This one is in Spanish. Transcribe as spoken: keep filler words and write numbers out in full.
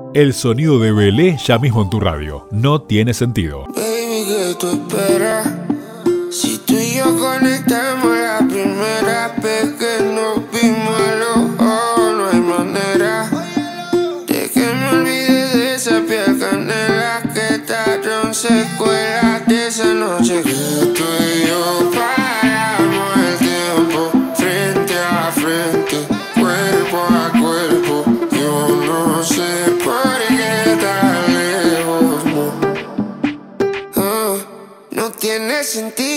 El sonido de Belé ya mismo en tu radio. No tiene sentido. Baby, ¿qué tú esperas? Si tú y yo conectamos la primera vez que nos vimos a los ojos, no hay manera de que me olvide de esa piel canela que trajeron secuelas de esa noche que tú y yo paramos el tiempo frente a frente, cuerpo a cuerpo. Yo no sé por qué tan lejos, no, oh, no tiene sentido.